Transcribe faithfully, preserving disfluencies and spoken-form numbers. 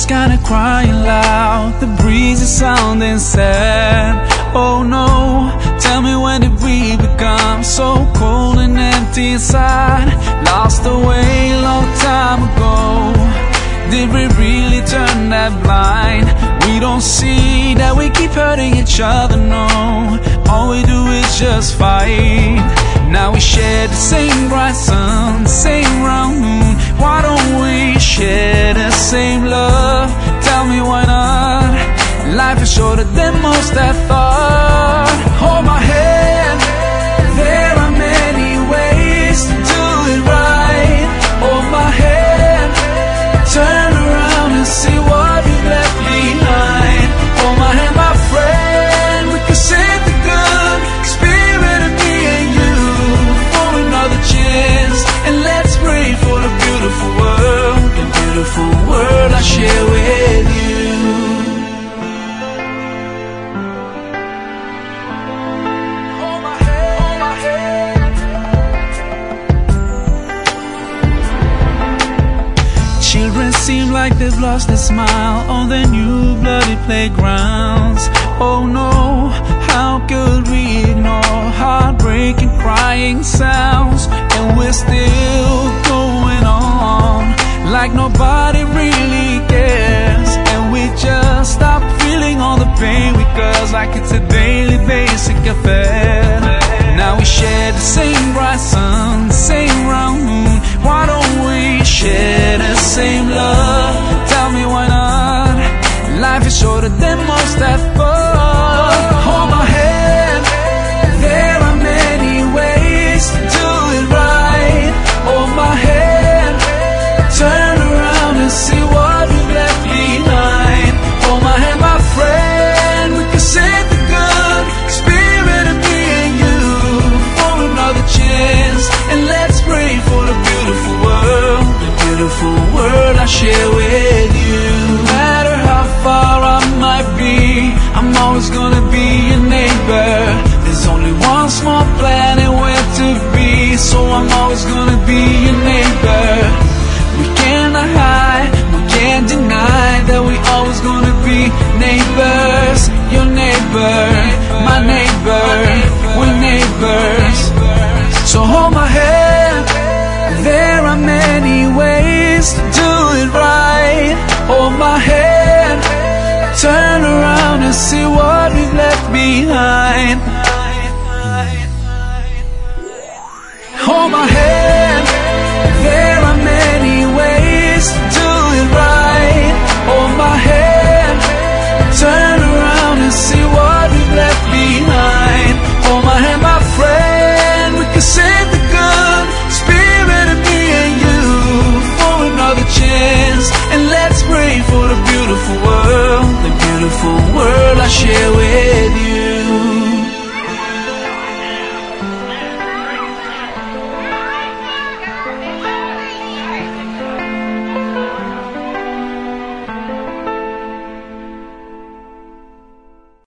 kinda crying loud, the breeze is sounding sad. Oh no, tell me, when did we become so cold and empty inside? Lost the way a long time ago. Did we really turn that blind? We don't see that we keep hurting each other, no. All we do is just fight. Now we share the same bright sun, same round moon. Why don't we share the same love? Tell me why not? Life is shorter than most I thought. Hold my hand, there are many ways to do it right. Hold my hand, turn around and see what you left behind. Hold my hand, my friend, we can save the good spirit of me and you for another chance. And let's pray for the beautiful world, the beautiful world I share with you. Children seem like they've lost their smile on their new bloody playgrounds. Oh no, how could we ignore heartbreaking crying sounds? And we're still going on like nobody really cares. And we just stop feeling all the pain we cause, like it's a daily basic affair. Now we share the same bright sun, same round moon. Why don't we share the same love? Tell me why not? Life is shorter than most I thought. Hold my hand, there are many ways to do it right. Hold my hand, turn around and see what we've left behind. Hold my hand, my friend, we can save the good spirit of me and you for another chance. And let's pray for the beautiful world, the beautiful world I share with you. No matter how far I might be, I'm always gonna be your neighbor. There's only one small planet where to be, so I'm always gonna be your neighbor. We cannot hide, we can't deny that we always gonna be neighbors. Your neighbor, my neighbor, we're neighbors. So hold my hand, there are many ways to do it right. Hold my hand, turn around and see what we've left behind. Hold my hand, there are many ways to do it right. Hold my hand, turn around and see what we've left behind. Hold my hand, my friend, we can save the good spirit of me and you for another chance. And let's pray for the beautiful world, the beautiful world I share